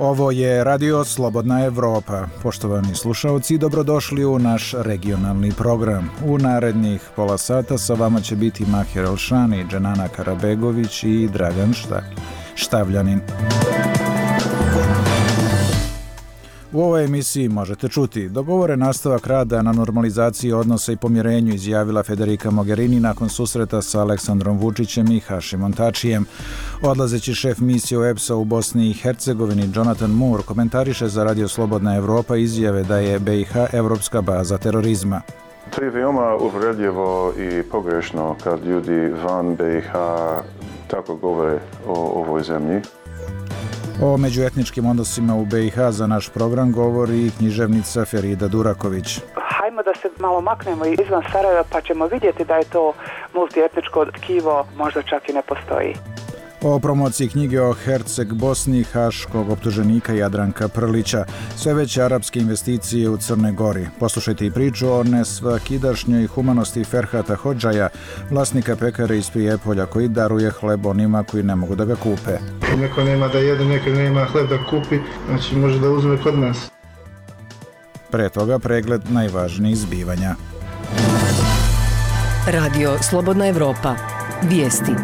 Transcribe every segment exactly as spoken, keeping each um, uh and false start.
Ovo je Radio Slobodna Evropa. Poštovani slušalci, dobrodošli u naš regionalni program. U narednih pola sata sa vama će biti Mahir Elšani, Dženana Karabegović i Dragan Štavljanin. U ovoj emisiji možete čuti: dogovore nastavak rada na normalizaciji odnosa i pomirenju, izjavila Federica Mogherini nakon susreta sa Aleksandrom Vučićem i Hašimom Tačijem. Odlazeći šef misije U E P S-a u Bosni i Hercegovini Jonathan Moore komentariše za Radio Slobodna Evropa izjave da je B i H evropska baza terorizma. To je veoma uvredljivo i pogrešno kad ljudi van B i H tako govore o ovoj zemlji. O međuetničkim odnosima u B i H za naš program govori književnica Ferida Duraković. Hajmo da se malo maknemo izvan Sarajeva pa ćemo vidjeti da je to multietničko tkivo možda čak i ne postoji. O promociji knjige o Herceg Bosni haškog optuženika Jadranka Prlića, sve veće arapske investicije u Crnoj Gori. Poslušajte i priču o nesvakidašnjoj humanosti Ferhata Hodžaja, vlasnika pekare iz Prijepolja, koji daruje hleb onima koji ne mogu da ga kupe. Neko nema da jede, neko nema hleb da kupi, znači može da uzme kod nas. Pre toga pregled najvažnijih zbivanja. Radio Slobodna Evropa. Vijesti.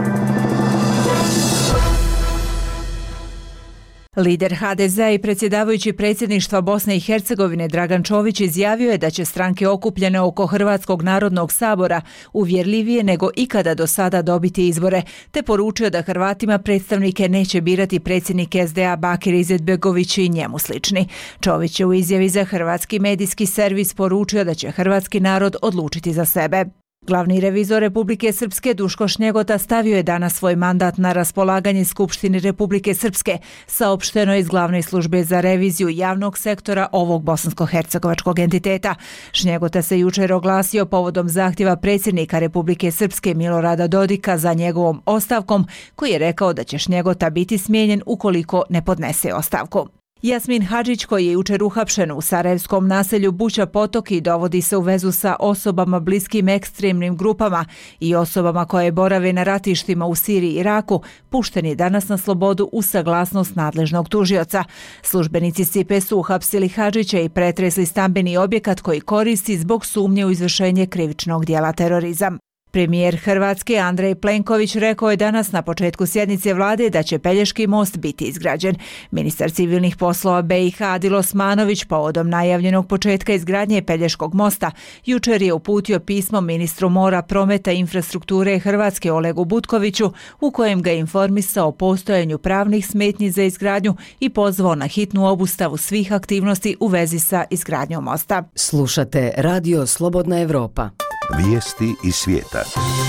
Lider H D Z-a i predsjedavajući predsjedništva Bosne i Hercegovine Dragan Čović izjavio je da će stranke okupljene oko Hrvatskog narodnog sabora uvjerljivije nego ikada do sada dobiti izbore, te poručio da Hrvatima predstavnike neće birati predsjednik S D A Bakir Izetbegović i njemu slični. Čović je u izjavi za hrvatski medijski servis poručio da će hrvatski narod odlučiti za sebe. Glavni revizor Republike Srpske Duško Šnjegota stavio je danas svoj mandat na raspolaganje Skupštini Republike Srpske, saopšteno iz Glavne službe za reviziju javnog sektora ovog bosansko-hercegovačkog entiteta. Šnjegota se jučer oglasio povodom zahtjeva predsjednika Republike Srpske Milorada Dodika za njegovom ostavkom, koji je rekao da će Šnjegota biti smijenjen ukoliko ne podnese ostavku. Jasmin Hadžić, koji je jučer uhapšen u sarajevskom naselju Buća Potoki, dovodi se u vezu sa osobama bliskim ekstremnim grupama i osobama koje borave na ratištima u Siriji i Iraku, pušten je danas na slobodu uz saglasnost nadležnog tužioca. Službenici S I P E su uhapsili Hadžića i pretresli stambeni objekat koji koristi zbog sumnje u izvršenje krivičnog djela terorizam. Premijer Hrvatske Andrej Plenković rekao je danas na početku sjednice vlade da će Pelješki most biti izgrađen. Ministar civilnih poslova B i H Adil Osmanović povodom najavljenog početka izgradnje Pelješkog mosta jučer je uputio pismo ministru mora, prometa i infrastrukture Hrvatske Olegu Butkoviću, u kojem ga informisao o postojanju pravnih smetnji za izgradnju i pozvao na hitnu obustavu svih aktivnosti u vezi sa izgradnjom mosta. Slušate Radio Slobodna Evropa. Vijesti iz svijeta.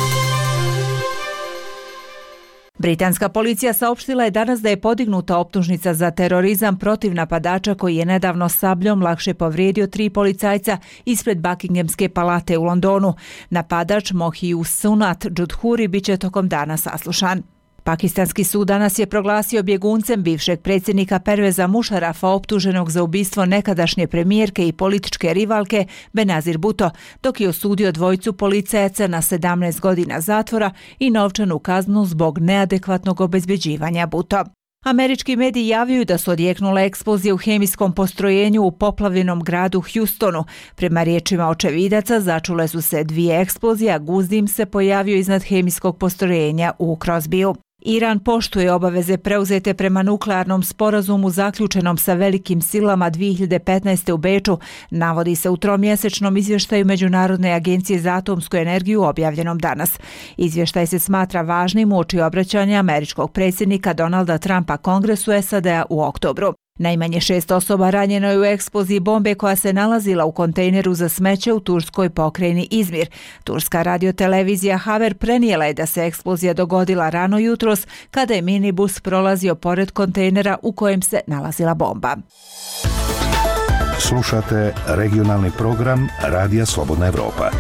Britanska policija saopštila je danas da je podignuta optužnica za terorizam protiv napadača koji je nedavno sabljom lakše povrijedio tri policajca ispred Buckinghamske palate u Londonu. Napadač Mohiu Sunat Džudhuri bit će tokom dana saslušan. Pakistanski sud danas je proglasio bjeguncem bivšeg predsjednika Perveza Mušarafa, optuženog za ubistvo nekadašnje premijerke i političke rivalke Benazir Bhutto, dok je osudio dvojicu policajaca na sedamnaest godina zatvora i novčanu kaznu zbog neadekvatnog obezbeđivanja Bhutto. Američki mediji javljaju da su odjeknule eksplozije u hemijskom postrojenju u poplavljenom gradu Houstonu. Prema riječima očevidaca začule su se dvije eksplozije, a guzdim se pojavio iznad hemijskog postrojenja u Crosbyu. Iran poštuje obaveze preuzete prema nuklearnom sporazumu zaključenom sa velikim silama dvije hiljade petnaeste. u Beču, navodi se u tromjesečnom izvještaju Međunarodne agencije za atomsku energiju objavljenom danas. Izvještaj se smatra važnim uoči obraćanja američkog predsjednika Donalda Trumpa Kongresu S A D-a u oktobru. Najmanje šest osoba ranjeno je u eksploziji bombe koja se nalazila u kontejneru za smeće u turskoj pokrajini Izmir. Turska radiotelevizija Haber prenijela je da se eksplozija dogodila rano jutros kada je minibus prolazio pored kontejnera u kojem se nalazila bomba. Slušate regionalni program Radija Slobodna Evropa.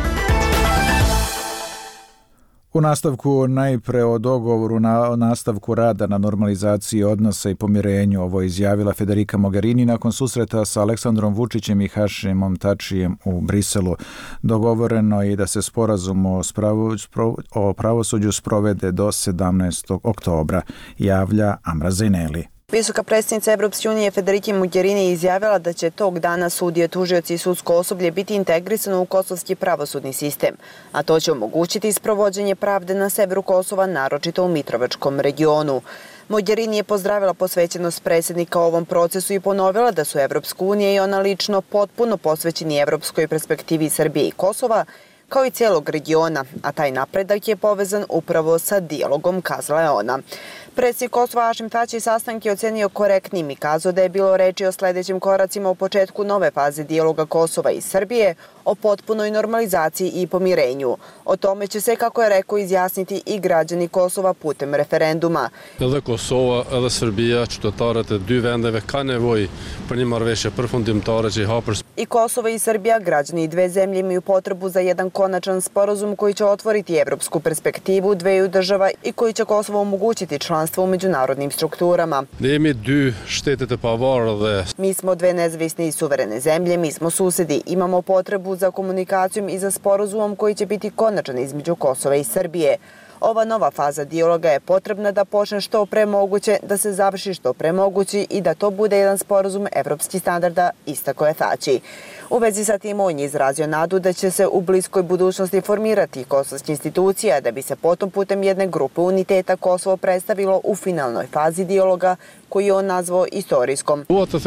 U nastavku najpre o dogovoru na nastavku rada na normalizaciji odnosa i pomirenju. Ovo je izjavila Federica Mogherini nakon susreta sa Aleksandrom Vučićem i Hašimom Tačijem u Briselu. Dogovoreno je da se sporazum o, spravu, o pravosuđu sprovede do sedamnaestog oktobra, javlja Amra Zejneli. Visoka predsjednica Evropske unije Federica Mogherini je izjavila da će tog dana sudije, tužioci i sudsko osoblje biti integrisano u kosovski pravosudni sistem, a to će omogućiti sprovođenje pravde na severu Kosova, naročito u Mitrovačkom regionu. Mogherini je pozdravila posvećenost predsjednika ovom procesu i ponovila da su Evropska unija i ona lično potpuno posvećeni evropskoj perspektivi Srbije i Kosova, kao i cijelog regiona, a taj napredak je povezan upravo sa dijalogom, kazala je ona. Predsjednik Kosova Hašim Tači sastanak je ocenio korektnim i kazao da je bilo reči o sljedećim koracima u početku nove faze dijaloga Kosova i Srbije, o potpunoj normalizaciji i pomirenju. O tome će se, kako je rekao, izjasniti i građani Kosova putem referenduma. Edhe Kosova edhe Serbia, qytetarët e dy vendeve ka nevojë për një marrëveshje përfundimtare që i hapër. I Kosova i Srbija, građani dve zemlje, imaju potrebu za jedan konačan sporazum koji će otvoriti evropsku perspektivu dveju država i koji će Kosovo omogućiti članstvo u međunarodnim strukturama. Ne jemi dy shtetet e pavarura dhe. Mi smo dve nezavisne i suverene zemlje, mi smo susedi, imamo potrebu za komunikacijom i za sporazumom koji će biti konačan između Kosova i Srbije. Ova nova faza dijaloga je potrebna da počne što pre moguće, da se završi što pre moguće i da to bude jedan sporazum evropskih standarda, istako je Tači. U vezi sa tim on je izrazio nadu da će se u bliskoj budućnosti formirati kosovske institucije, da bi se potom putem jedne grupe uniteta Kosovo predstavilo u finalnoj fazi dijaloga, koji je on nazvao istorijskom.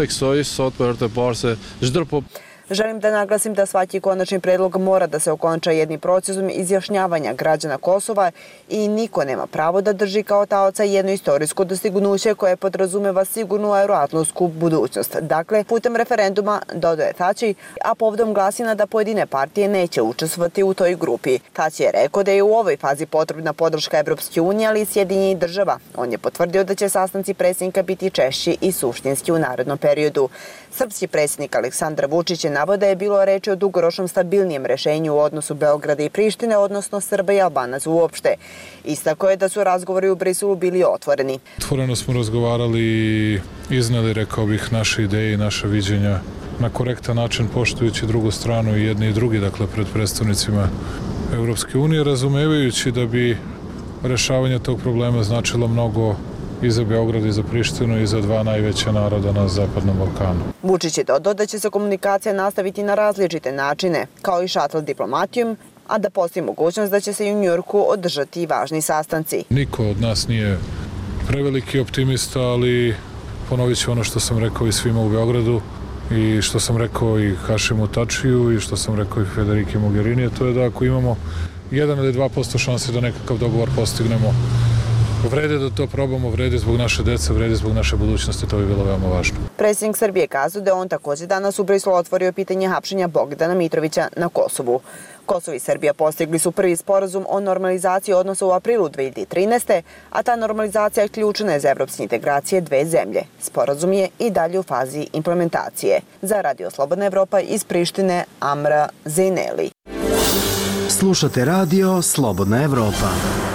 Želim da naglasim da svaki konačni predlog mora da se okonča jednim procesom izjašnjavanja građana Kosova i niko nema pravo da drži kao taoca jedno istorijsko dostignuće koje podrazumeva sigurnu euroatlantsku budućnost. Dakle, putem referenduma, dodaje Tači, a povodom glasina da pojedine partije neće učestvovati u toj grupi. Tači je rekao da je u ovoj fazi potrebna podrška Evropske unije, ali i Sjedinjenih država. On je potvrdio da će sastanci predsjednika biti češći i suštinski u narednom periodu. Srpski predsjednik Aleksandar Vučić je naveo da je bilo reči o dugoročnom stabilnijem rešenju u odnosu Beograda i Prištine, odnosno Srba i Albanaca uopšte. Istako je da su razgovori u Briselu bili otvoreni. Otvoreno smo razgovarali i izneli, rekao bih, naše ideje i naše viđenja na korektan način, poštujući drugu stranu i jedni i drugi, dakle, pred predstavnicima Evropske unije, razumevajući da bi rešavanje tog problema značilo mnogo i za Beograd i za Prištinu i za dva najveća naroda na Zapadnom Balkanu. Vučić je dodao da će se komunikacija nastaviti na različite načine, kao i šatl diplomatijom, a da postoji mogućnost da će se i u Njujorku održati važni sastanci. Niko od nas nije preveliki optimista, ali ponovit ću ono što sam rekao i svima u Beogradu i što sam rekao i Hašimu Tačiju i što sam rekao i Federici Mogherini, to je da ako imamo jedan ili dva posto šanse da nekakav dogovor postignemo, vrede da to probamo, vrede zbog naše dece, vrede zbog naše budućnosti, to bi bilo veoma važno. Predsjednik Srbije kazao da je on također danas u Briselu otvorio pitanje hapšenja Bogdana Mitrovića na Kosovu. Kosovo i Srbija postigli su prvi sporazum o normalizaciji odnosa u aprilu dve hiljade trinaeste. a ta normalizacija je ključna za evropske integracije dve zemlje. Sporazum je i dalje u fazi implementacije. Za Radio Slobodna Evropa iz Prištine, Amra Zejneli. Slušate Radio Slobodna Evropa.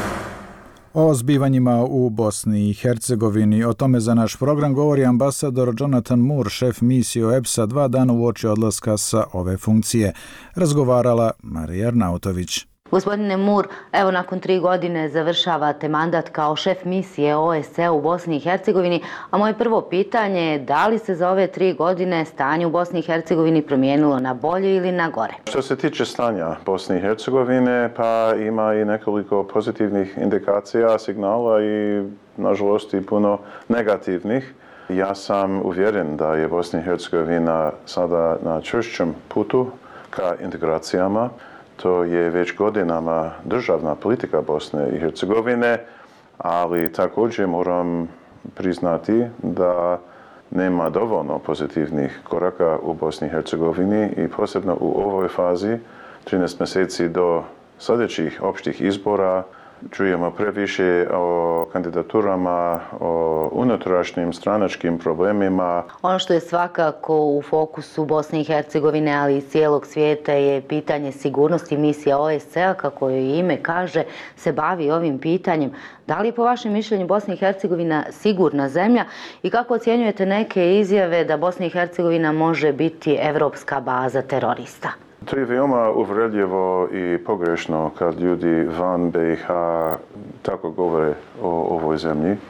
O zbivanjima u Bosni i Hercegovini, o tome za naš program govori ambasador Jonathan Moore, šef misije E P S-a, dva dana uoči odlaska sa ove funkcije. Razgovarala Marija Arnautović. Gospodine Moore, evo nakon tri godine završavate mandat kao šef misije O E S C E u Bosni i Hercegovini, a moje prvo pitanje je da li se za ove tri godine stanje u Bosni i Hercegovini promijenilo na bolje ili na gore? Što se tiče stanja Bosne i Hercegovine, pa ima i nekoliko pozitivnih indikacija, signala i nažalost i puno negativnih. Ja sam uvjeren da je Bosna i Hercegovina sada na čvršćem putu ka integracijama. To je već godinama državna politika Bosne i Hercegovine, ali također moram priznati da nema dovoljno pozitivnih koraka u Bosni i Hercegovini i posebno u ovoj fazi, trinaest mjeseci do sljedećih opštih izbora, čujemo previše o kandidaturama, o unutrašnjim stranačkim problemima. Ono što je svakako u fokusu Bosne i Hercegovine, ali i cijelog svijeta, je pitanje sigurnosti. Misija O E S C E-a, kako joj ime kaže, se bavi ovim pitanjem. Da li je po vašem mišljenju Bosna i Hercegovina sigurna zemlja i kako ocjenjujete neke izjave da Bosna i Hercegovina može biti evropska baza terorista? To je veoma uvredljivo i pogrešno kad ljudi van B iH tako govore o ovoj zemlji.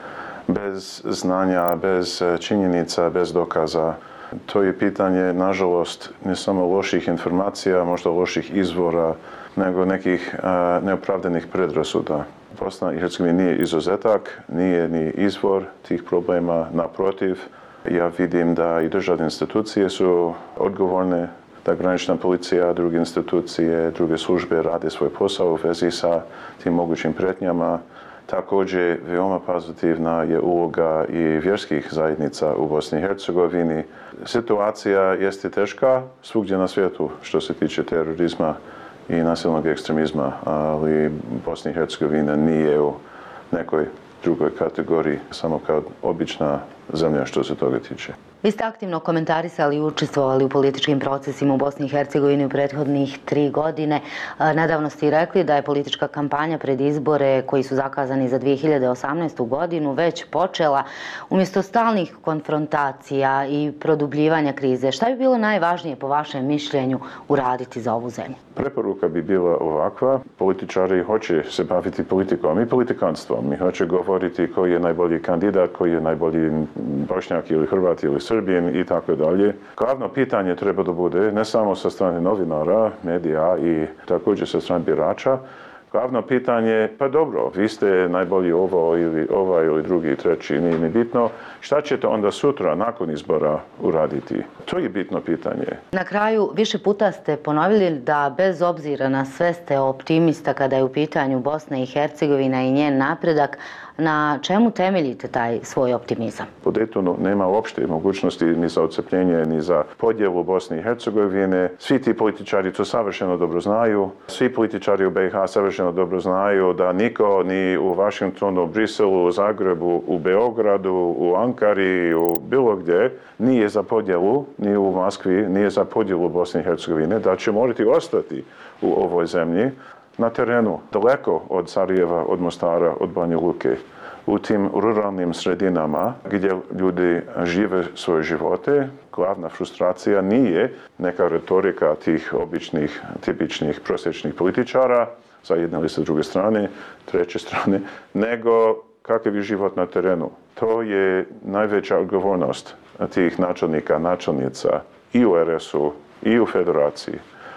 bez znanja, bez činjenica, bez dokaza. To je pitanje, nažalost, ne samo loših informacija, možda loših izvora, nego nekih uh, neopravdanih predrasuda. Bosna i Hercegovina nije izuzetak, nije ni izvor tih problema, naprotiv. Ja vidim da i državne institucije su odgovorne, da granična policija, druge institucije, druge službe rade svoj posao u vezi sa tim mogućim prijetnjama. Također, veoma pozitivna je uloga i vjerskih zajednica u Bosni i Hercegovini. Situacija jeste teška svugdje na svijetu što se tiče terorizma i nasilnog ekstremizma, ali Bosna i Hercegovina nije u nekoj drugoj kategoriji, samo kao obična zemlja što se toga tiče. Vi ste aktivno komentarisali i učestvovali u političkim procesima u Bosni i Hercegovini u prethodnih tri godine. Nedavno ste i rekli da je politička kampanja pred izbore koji su zakazani za dvije hiljade osamnaestu. godinu već počela. Umjesto stalnih konfrontacija i produbljivanja krize, šta bi bilo najvažnije po vašem mišljenju uraditi za ovu zemlju? Preporuka bi bila ovakva. Političari hoće se baviti politikom i politikanstvom. Mi hoće govoriti koji je najbolji kandidat, koji je najbolji Bošnjak ili Hrvat ili Srbin i tako dalje. Glavno pitanje treba da bude ne samo sa strane novinara, medija i također sa strane birača. Glavno pitanje, pa dobro, vi ste najbolji ovo ili ovaj ili drugi, treći, nije ni bitno. Šta ćete onda sutra nakon izbora uraditi? To je bitno pitanje. Na kraju, više puta ste ponovili da bez obzira na sve ste optimista kada je u pitanju Bosna i Hercegovina i njen napredak. Na čemu temeljite taj svoj optimizam? Po Daytonu nema uopšte mogućnosti ni za odcepljenje, ni za podjelu Bosne i Hercegovine. Svi ti političari to savršeno dobro znaju. Svi političari u be i ha savršeno dobro znaju da niko ni u Washingtonu, u Briselu, u Zagrebu, u Beogradu, u Ankari, u bilo gdje nije za podjelu, ni u Moskvi, nije za podjelu Bosne i Hercegovine, da će morati ostati u ovoj zemlji na terenu, daleko od Sarajeva, od Mostara, od Banja Luke, u tim ruralnim sredinama gdje ljudi žive svoje živote. Glavna frustracija nije neka retorika tih običnih, tipičnih, prosječnih političara sa jedne ili sa druge strane, treće strane, nego kakav je život na terenu. To je najveća odgovornost tih načelnika, načelnica i u er esu i u federaciji.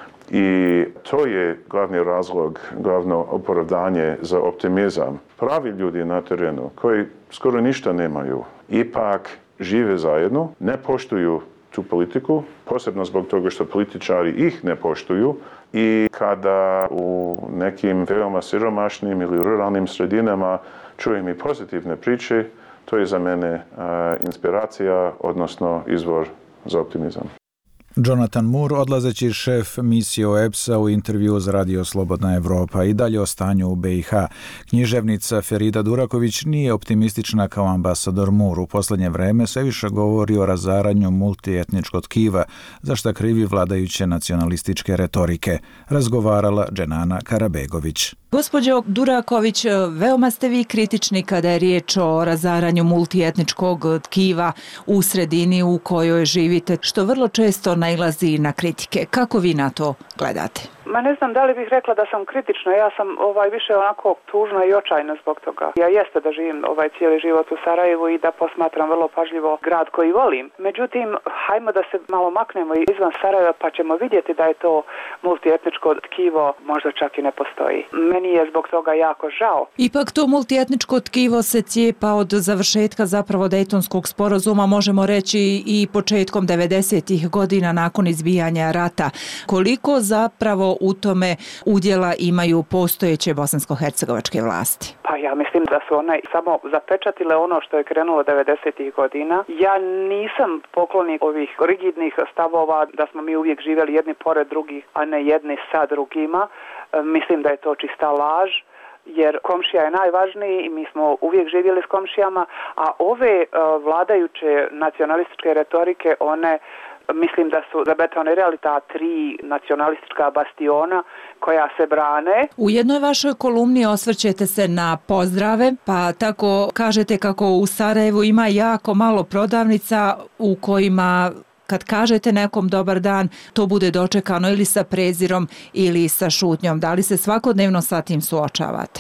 I to je glavni razlog, glavno opravdanje za optimizam. Pravi ljudi na terenu koji skoro ništa nemaju, ipak žive zajedno, ne poštuju tu politiku, posebno zbog toga što političari ih ne poštuju i kada u nekim veoma siromašnim ili ruralnim sredinama čujem i pozitivne priče, to je za mene uh, inspiracija, odnosno izvor za optimizam. Jonathan Moore, odlazeći šef misije o e pe es a u intervju za Radio Slobodna Evropa, i dalje o stanju u be i ha. Književnica Ferida Duraković nije optimistična kao ambasador Moore. U posljednje vreme sve više govori o razaranju multietničkog tkiva, za šta krivi vladajuće nacionalističke retorike. Razgovarala Dženana Karabegović. Gospođo Duraković, veoma ste vi kritični kada je riječ o razaranju multietničkog tkiva u sredini u kojoj živite, što vrlo često nailazi na kritike. Kako vi na to gledate? Ma ne znam da li bih rekla da sam kritična, ja sam ovaj više onako tužna i očajna zbog toga. Ja jeste da živim ovaj cijeli život u Sarajevu i da posmatram vrlo pažljivo grad koji volim. Međutim, hajmo da se malo maknemo izvan Sarajeva pa ćemo vidjeti da je to multietničko tkivo možda čak i ne postoji. Meni je zbog toga jako žao. Ipak to multietničko tkivo se cijepa od završetka zapravo Dejtonskog sporazuma, možemo reći i početkom devedesetih godina nakon izbijanja rata. Koliko zapravo u tome udjela imaju postojeće bosansko-hercegovačke vlasti? Pa ja mislim da su one samo zapečatile ono što je krenulo devedesetih godina. Ja nisam poklonik ovih rigidnih stavova da smo mi uvijek živjeli jedni pored drugih, a ne jedni sa drugima. Mislim da je to čista laž, jer komšija je najvažniji i mi smo uvijek živjeli s komšijama, a ove uh, vladajuće nacionalističke retorike, one mislim da su zabetonirali ta tri nacionalistička bastiona koja se brane. U jednoj vašoj kolumni osvrćete se na pozdrave, pa tako kažete kako u Sarajevu ima jako malo prodavnica u kojima kad kažete nekom dobar dan, to bude dočekano ili sa prezirom ili sa šutnjom. Da li se svakodnevno sa tim suočavate? Taj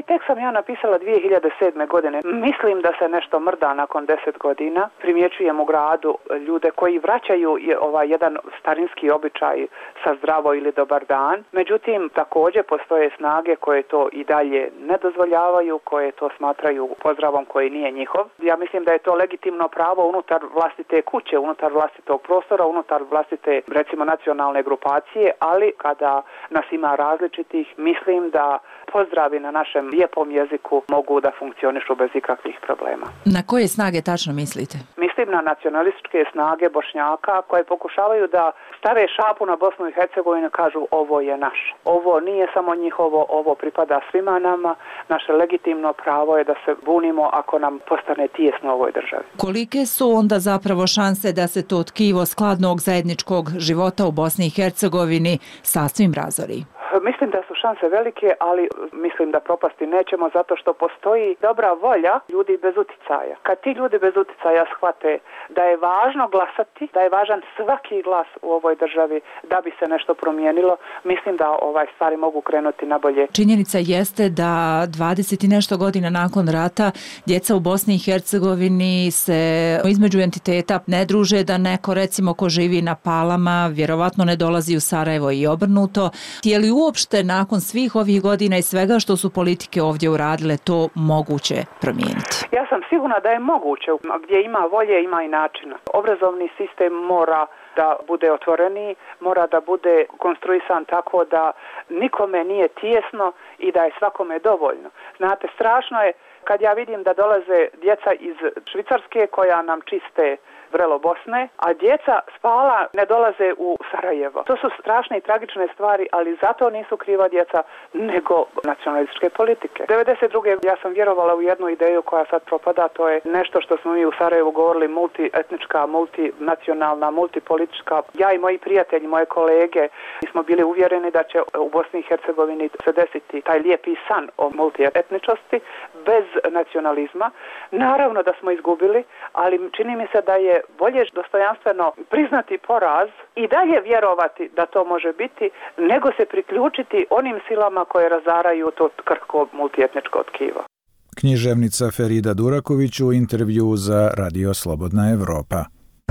tek sam ja napisala dvije hiljade sedme. godine. Mislim da se nešto mrda nakon deset godina. Primjećujem u gradu ljude koji vraćaju ovaj jedan starinski običaj sa zdravo ili dobar dan. Međutim, također postoje snage koje to i dalje ne dozvoljavaju, koje to smatraju pozdravom koji nije njihov. Ja mislim da je to legitimno pravo unutar vlastite kuće, unutar vlastitog prostora, unutar vlastite, recimo, nacionalne grupacije, ali kada nas ima različitih, mislim da pozdravi na našem lijepom jeziku mogu da funkcionišu bez ikakvih problema. Na koje snage tačno mislite? Mislim na nacionalističke snage Bošnjaka koje pokušavaju da stave šapu na Bosnu i Hercegovinu i kažu ovo je naše. Ovo nije samo njihovo, ovo pripada svima nama. Naše legitimno pravo je da se bunimo ako nam postane tijesno u ovoj državi. Kolike su onda zapravo šanse da se to tkivo skladnog zajedničkog života u Bosni i Hercegovini sasvim razori? Mislim da su šanse velike, ali mislim da propasti nećemo zato što postoji dobra volja ljudi bez uticaja. Kad ti ljudi bez uticaja shvate da je važno glasati, da je važan svaki glas u ovoj državi da bi se nešto promijenilo, mislim da ovaj stvari mogu krenuti na bolje. Činjenica jeste da dvadeset i nešto godina nakon rata djeca u Bosni i Hercegovini se između entiteta ne druže, da neko, recimo, ko živi na Palama vjerovatno ne dolazi u Sarajevo i obrnuto. Je li uopšte nakon svih ovih godina i svega što su politike ovdje uradile to moguće promijeniti? Ja sam sigurna da je moguće. Gdje ima volje, ima i načina. Obrazovni sistem mora da bude otvoreniji, mora da bude konstruisan tako da nikome nije tijesno i da je svakome dovoljno. Znate, strašno je kad ja vidim da dolaze djeca iz Švicarske koja nam čiste vrelo Bosne, a djeca spala ne dolaze u Sarajevo. To su strašne i tragične stvari, ali zato nisu kriva djeca, nego nacionalističke politike. devedeset druge ja sam vjerovala u jednu ideju koja sad propada, to je nešto što smo mi u Sarajevu govorili multietnička, multinacionalna, multipolitička. Ja i moji prijatelji, moje kolege, mi smo bili uvjereni da će u Bosni i Hercegovini se desiti taj lijepi san o multietničnosti bez nacionalizma. Naravno da smo izgubili, ali čini mi se da je bolje dostojanstveno priznati poraz i dalje vjerovati da to može biti, nego se priključiti onim silama koje razaraju to krhko multietničko tkivo. Književnica Ferida Duraković u intervju za Radio Slobodna Evropa.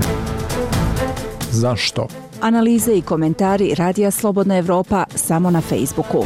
Zašto? Analize i komentari Radija Slobodna Evropa samo na Facebooku.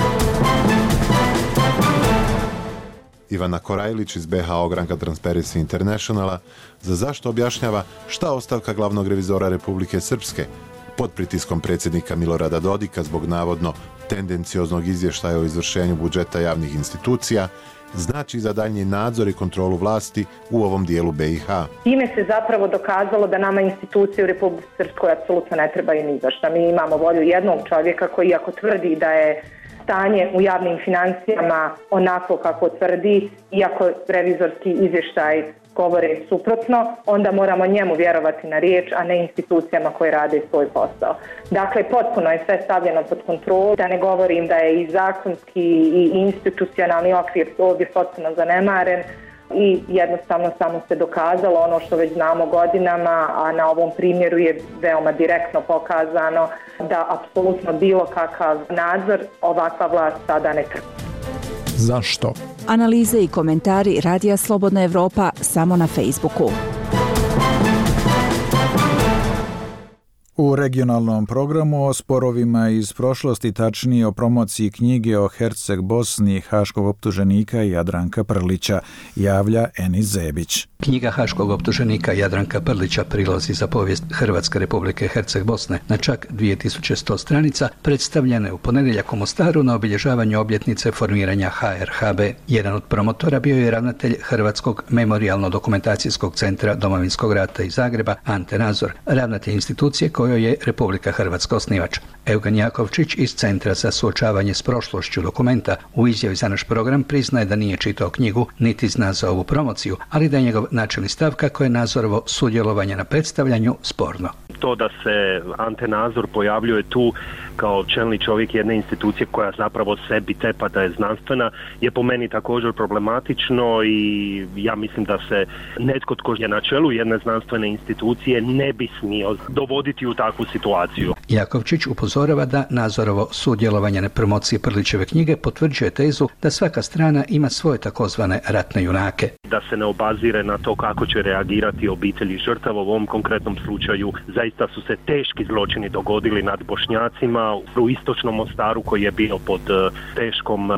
Ivana Korajlić iz be ha ogranka Transparency Internationala za zašto objašnjava šta ostavka glavnog revizora Republike Srpske pod pritiskom predsjednika Milorada Dodika zbog navodno tendencioznog izvještaja o izvršenju budžeta javnih institucija znači za daljnji nadzor i kontrolu vlasti u ovom dijelu be i ha. Time se zapravo dokazalo da nama institucije u Republici Srpskoj apsolutno ne trebaju ni za šta. Mi imamo volju jednog čovjeka koji, iako tvrdi da je stanje u javnim financijama onako kako tvrdi, iako revizorski izvještaj govore suprotno, onda moramo njemu vjerovati na riječ, a ne institucijama koje rade svoj posao. Dakle, potpuno je sve stavljeno pod kontrolu, da ne govorim da je i zakonski i institucionalni okvir ovdje potpuno zanemaren i jednostavno samo se dokazalo ono što već znamo godinama, a na ovom primjeru je veoma direktno pokazano da apsolutno bilo kakav nadzor ovakva vlast sada ne trpi. Zašto? Analize i komentari Radija Slobodna Evropa samo na Facebooku. U regionalnom programu o sporovima iz prošlosti, tačnije o promociji knjige o Herceg Bosni haškog optuženika Jadranka Prlića, javlja Enis Zebić. Knjiga haškog optuženika Jadranka Prlića Prilozi za povijest Hrvatske Republike Herceg Bosne na čak dvije tisuće sto stranica predstavljena je u ponedjeljak u Mostaru na obilježavanju obljetnice formiranja ha er ha be. Jedan od promotora bio je ravnatelj Hrvatskog memorijalno-dokumentacijskog centra Domovinskog rata iz Zagreba Ante Nazor, ravnatelj institucije kojoj je Republika Hrvatska osnivač. Eugen Jakovčić iz Centra za suočavanje s prošlošću dokumenta u izjavi za naš program priznaje da nije čitao knjigu niti zna za ovu promociju, ali da je njegov načelni stav kako je Nazorovo sudjelovanje na predstavljanju sporno. To da se Ante Nazor pojavljuje tu kao čelni čovjek jedne institucije koja zapravo sebi tepa da je znanstvena je po meni također problematično i ja mislim da se netko tko je na čelu jedne znanstvene institucije ne bi smio dovoditi u u takvu situaciju. Jakovčić upozorava da Nazorovo sudjelovanje na promociji Prlićeve knjige potvrđuje tezu da svaka strana ima svoje takozvane ratne junake. Da se ne obazire na to kako će reagirati obitelji žrtava. U ovom konkretnom slučaju zaista su se teški zločini dogodili nad Bošnjacima u istočnom Mostaru koji je bio pod teškom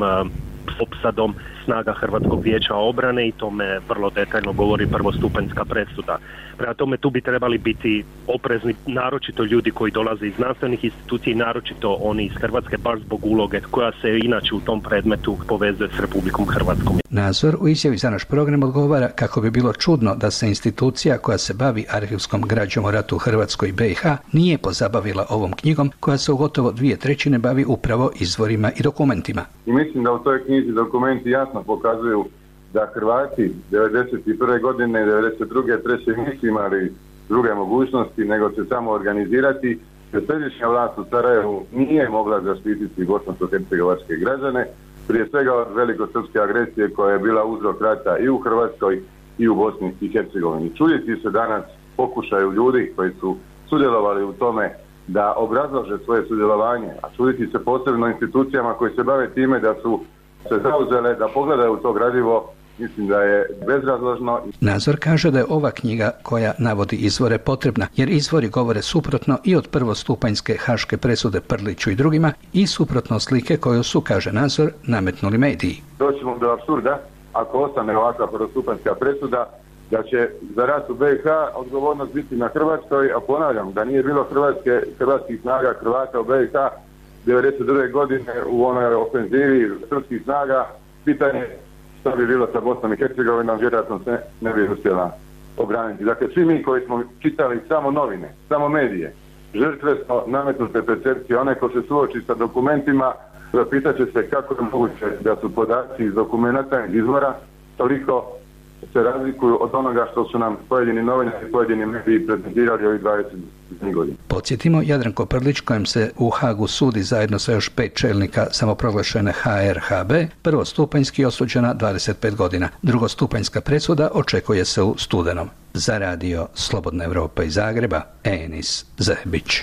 opsadom snaga Hrvatskog vijeća obrane i tome vrlo detaljno govori prvostupanjska presuda. Prema tome tu bi trebali biti oprezni, naročito ljudi koji dolaze iz znanstvenih institucija i naročito oni iz Hrvatske, baš zbog uloge koja se inače u tom predmetu povezuje s Republikom Hrvatskom. Nazor u izjavi za naš program odgovara kako bi bilo čudno da se institucija koja se bavi arhivskom građom o ratu u Hrvatskoj i B i H nije pozabavila ovom knjigom koja se u gotovo dvije trećine bavi upravo izvorima i dokumentima. I mislim da u toj knjizi dokumenti jasno pokazuju da Hrvati devedeset prve godine, devedeset druge treće nisu imali druge mogućnosti nego se samo organizirati, jer središnja vlast u Sarajevu nije mogla zaštititi bosansko-hercegovačke građane, prije svega od velikosrpske agresije koja je bila uzrok rata i u Hrvatskoj i u Bosni i Hercegovini. Čuditi se danas pokušaju ljudi koji su sudjelovali u tome da obrazlože svoje sudjelovanje, a čuditi se posebno institucijama koji se bave time da su se zauzele da pogledaju to gradivo, mislim da je bezrazložno. Nazor kaže da je ova knjiga koja navodi izvore potrebna, jer izvori govore suprotno i od prvostupanjske haške presude Prliću i drugima i suprotno slike koju su, kaže Nazor, nametnuli mediji. Doćemo do apsurda, ako ostane ovakva prvostupanjska presuda, da će za rat u B i H odgovornost biti na Hrvatskoj, a ponavljam, da nije bilo hrvatske, hrvatskih snaga Hrvata u B i H devedeset druge godine u onoj ofenzivi srpskih snaga, pitanje što bi bilo sa Bosnom i Hercegovinom, vjerojatno se ne bi uspjela obraniti. Dakle, svi mi koji smo čitali samo novine, samo medije, žrtve smo nametnute percepcije. Onaj ko se suoči sa dokumentima, zapitat će se kako je moguće da su podaci iz dokumenta izvora toliko se razlikuju od onoga što su nam pojedini novinari i pojedini mediji prezentirali ovih dvadeset godina. Podsjetimo, Jadranko Prlić, kojem se u Hagu sudi zajedno sa još pet čelnika samoproglašene H R H B, prvostupanjski osuđena dvadeset pet godina. Drugostupanjska presuda očekuje se u studenom. Za radio Slobodna Evropa iz Zagreba, Enis Zehbić.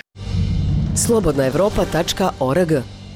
slobodna evropa tačka org.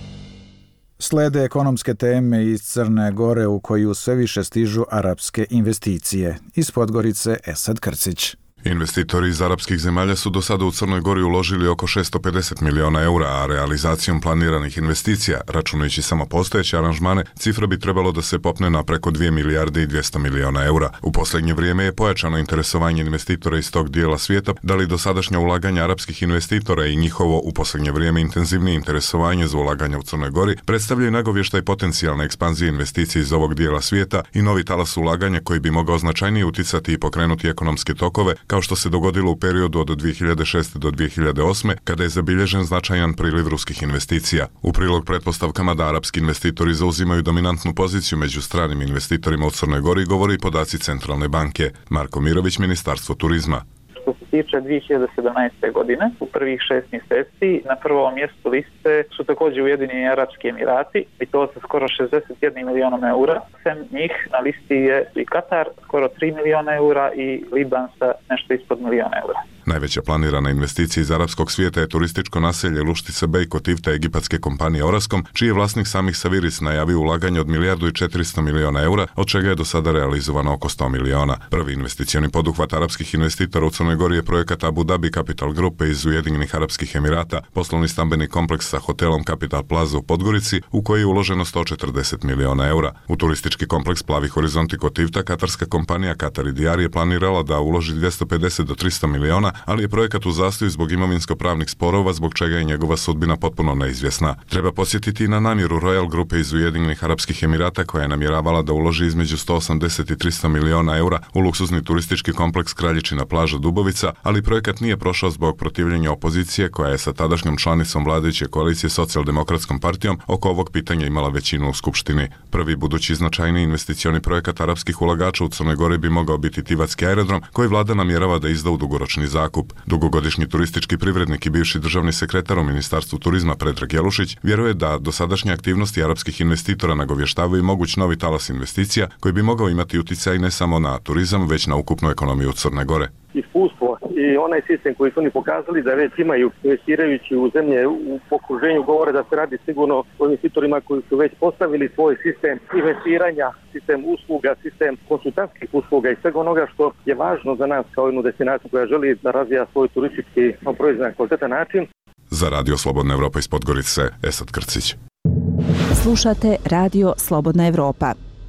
Slede ekonomske teme iz Crne Gore u koju sve više stižu arapske investicije. Iz Podgorice Esad Krcić. Investitori iz arapskih zemalja su do sada u Crnoj Gori uložili oko šesto pedeset miliona eura, a realizacijom planiranih investicija, računajući samo postojeće aranžmane, cifra bi trebalo da se popne na preko dvije milijarde i dvjesto miliona eura. U posljednje vrijeme je pojačano interesovanje investitora iz tog dijela svijeta, da li dosadašnja ulaganja arapskih investitora i njihovo u posljednje vrijeme intenzivnije interesovanje za ulaganja u Crnoj Gori predstavljaju nagovještaj potencijalne ekspanzije investicije iz ovog dijela svijeta i novi talas ulaganja koji bi mogao značajnije uticati i pokrenuti ekonomske tokove, kao što se dogodilo u periodu od dvije hiljade šeste do dvije hiljade osme, kada je zabilježen značajan priliv ruskih investicija. U prilog pretpostavkama da arapski investitori zauzimaju dominantnu poziciju među stranim investitorima u Crnoj Gori govori podaci Centralne banke. Marko Mirović, Ministarstvo turizma. Što se tiče dvije hiljade sedamnaeste. godine, u prvih šest mjeseci na prvom mjestu liste su također Ujedinjeni Arapski Emirati i to sa skoro šezdeset jedan miliona eura. Sem njih na listi je i Katar, skoro tri miliona eura i Liban sa nešto ispod miliona eura. Najveća planirana investicija iz arapskog svijeta je turističko naselje Luštice Bej kod Tivta egipatske kompanije Oraskom, čiji je vlasnik Samih Saviris najavio ulaganje od milijardu i četiristo miliona eura, od čega je do sada realizovano oko sto miliona. Prvi investicioni poduhvat arapskih investitora u Crnoj Gori je projekat Abu Dhabi Capital Grupe iz Ujedinjenih Arapskih Emirata, poslovni stambeni kompleks sa hotelom Capital Plaza u Podgorici, u koji je uloženo sto četrdeset miliona eura. U turistički kompleks Plavi horizonti kod Tivta katarska kompanija Katar Idijari je planirala da uloži dvjesto pedeset do tristo miliona, ali je projekat u zastoju zbog imovinsko-pravnih sporova, zbog čega je njegova sudbina potpuno neizvjesna. Treba posjetiti i na namjeru Royal Grupe iz Ujedinjenih Arapskih Emirata, koja je namjeravala da uloži između sto osamdeset i tristo miliona eura u luksuzni turistički kompleks Kraljičina plaža Dubovica, ali projekat nije prošao zbog protivljenja opozicije, koja je sa tadašnjom članicom vladajuće koalicije Socijaldemokratskom partijom oko ovog pitanja imala većinu u Skupštini. Prvi budući značajni investicioni projekat arapskih ulagača u Crnoj Gori bi mogao biti Tivatski aerodrom, koji vlada namjerava da izda u dugoročni zakup. Dugogodišnji turistički privrednik i bivši državni sekretar u Ministarstvu turizma Predrag Jelušić vjeruje da dosadašnje aktivnosti arapskih investitora nagovještavaju moguć novi talas investicija koji bi mogao imati utjecaj ne samo na turizam, već na ukupnu ekonomiju Crne Gore. Iskustvo i onaj sistem koji su oni pokazali da već imaju investirajući u zemlje u okruženju, govore da se radi sigurno o investitorima koji su već postavili svoj sistem investiranja, sistem usluga, sistem konsultantskih usluga i svega onoga što je važno za nas kao jednu destinaciju koja želi da razvija svoj turistički proizvod na kvalitetan način. Za Radio Slobodna Evropa iz Podgorice, Esad Krcić. Slušate Radio Slobodna Evropa.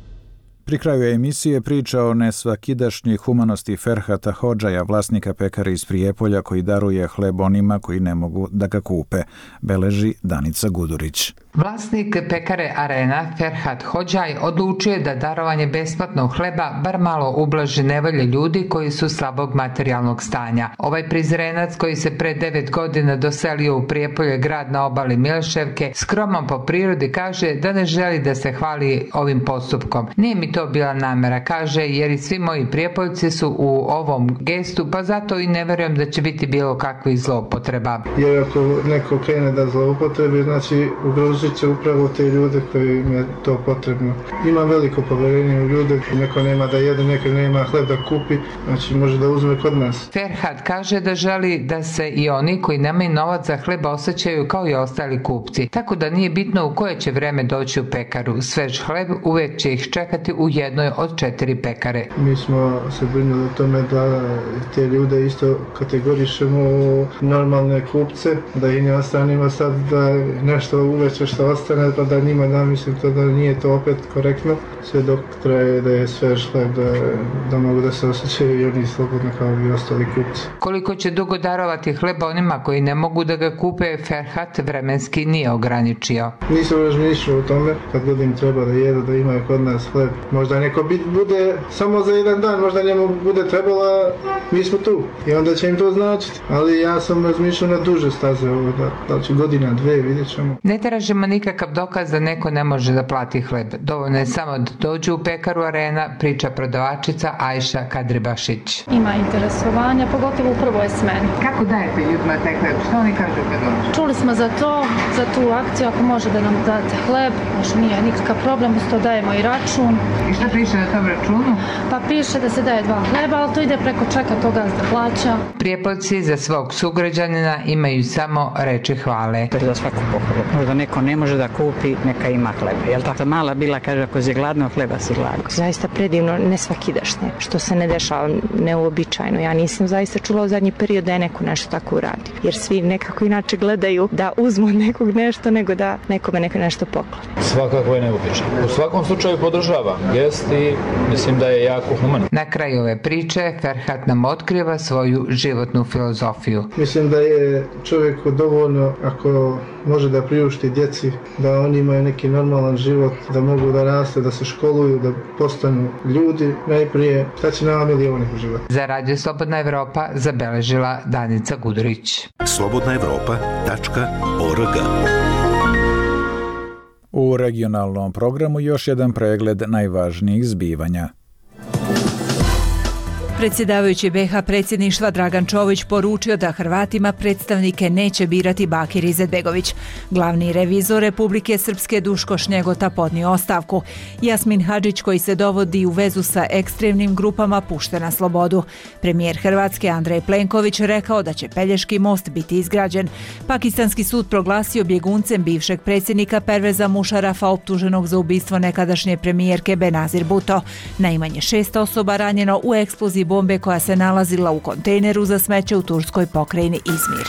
Pri kraju emisije priča o nesvakidašnjoj humanosti Ferhata Hodžaja, vlasnika pekare iz Prijepolja koji daruje hleb onima koji ne mogu da ga kupe, beleži Danica Gudurić. Vlasnik pekare Arena, Ferhat Hodžaj, odlučio je da darovanje besplatnog hleba bar malo ublaži nevolje ljudi koji su slabog materijalnog stanja. Ovaj Prizrenac koji se pre devet godina doselio u Prijepolje, grad na obali Mileševke, skroman po prirodi, kaže da ne želi da se hvali ovim postupkom. Nije mi to bila namera, kaže, jer i svi moji Prijepoljci su u ovom gestu, pa zato i ne verujem da će biti bilo kakvih zloupotreba. Jer ako neko krene da zloupotrebi, znači ugrožit će upravo te ljude koji im je to potrebno. Ima veliko povjerenje u ljude, neko nema da jede, neko nema hleb da kupi, znači može da uzme kod nas. Ferhat kaže da želi da se i oni koji nemaju novac za hleb osjećaju kao i ostali kupci, tako da nije bitno u koje će vreme doći u pekaru. Svež hleb uvijek će ih čekati u jednoj od četiri pekare. Mi smo se brinuli o tome da te ljude isto kategorišemo u normalne kupce, da i ne ostanimo sad da nešto uveče što ostane, pa da njima da mislim to da nije to opet korektno. Sve dok traje da je svež hleb, da, da mogu da se osjećaju i oni slobodno kao i ostali kupci. Koliko će dugo darovati hleba onima koji ne mogu da ga kupe, Ferhat vremenski nije ograničio. Nisam razmišljao o tome, kad god im treba da jedu, da imaju kod nas hleb. Možda neko bude samo za jedan dan, možda njemu bude trebala, mi smo tu i onda će im to značiti. Ali ja sam razmišljao na duže staze ovo, da, da li će godina, dve, vidjet ćemo. Ne tražimo nikakav dokaz da neko ne može da plati hleb. Dovoljno je samo da dođu u pekaru Arena, priča prodavačica Ajša Kadribašić. Ima interesovanja, pogotovo u prvoj smeni. Kako dajete ljudima taj hleb? Što oni kažu kad dođu? Čuli smo za to, za tu akciju, ako može da nam date hleb, znači nije nikakav problem, uz to dajemo i račun. I šta piše na tom računu? Pa piše da se daje dva hleba, ali to ide preko čeka toga da plaća. Prijepoljci za svog sugrađanina imaju samo reči hvale. To je za svaku pohvalu. Možda neko ne može da kupi, neka ima hleba. Jel tako? Mala bila kaže ako si gladno, hleba si gladno. Zaista predivno, nesvakidašnje, što se ne dešava neuobičajeno. Ja nisam zaista čula u zadnji period da je neko nešto tako uradi. Jer svi nekako inače gledaju da uzmu od nekog nešto nego da nekome neko nešto pokloni. Svakako je neuobičajeno. U svakom slučaju podržavam. Jest i mislim da je jako humano. Na kraju ove priče Ferhat nam otkriva svoju životnu filozofiju. Mislim da je čovjeku dovoljno ako može da priušti djeci, da oni imaju neki normalan život, da mogu da raste, da se školuju, da postanu ljudi, najprije šta će nama milijoni u životu. Za Radio Slobodna Evropa zabeležila Danica Gudurić. slobodna evropa tačka org. U regionalnom programu još jedan pregled najvažnijih zbivanja. Predsjedavajući be ha predsjedništva Dragan Čović poručio da Hrvatima predstavnike neće birati Bakir Izetbegović. Glavni revizor Republike Srpske Duško Šnjegota podnio ostavku. Jasmin Hadžić, koji se dovodi u vezu sa ekstremnim grupama, pušten na slobodu. Premijer Hrvatske Andrej Plenković rekao da će Pelješki most biti izgrađen. Pakistanski sud proglasio bjeguncem bivšeg predsjednika Perveza Mušarafa optuženog za ubistvo nekadašnje premijerke Benazir Bhutto. Najmanje šest osoba ranjeno u eksploziji bombe koja se nalazila u kontejneru za smeće u turskoj pokrajini Izmir.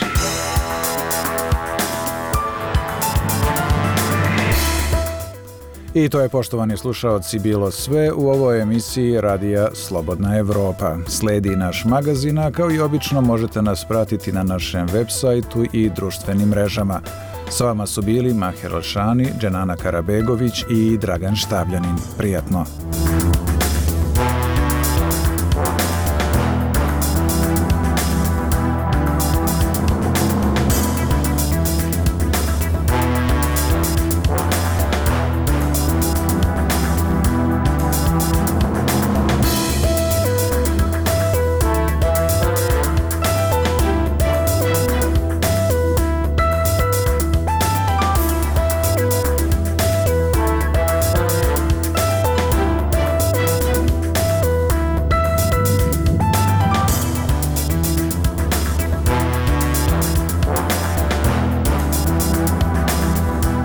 I to je, poštovani slušaoci, bilo sve u ovoj emisiji Radija Slobodna Evropa. Sledi naš magazin, a kao i obično možete nas pratiti na našem web sajtu i društvenim mrežama. S vama su bili Maher Alšani, Dženana Karabegović i Dragan Štabljanin. Prijatno!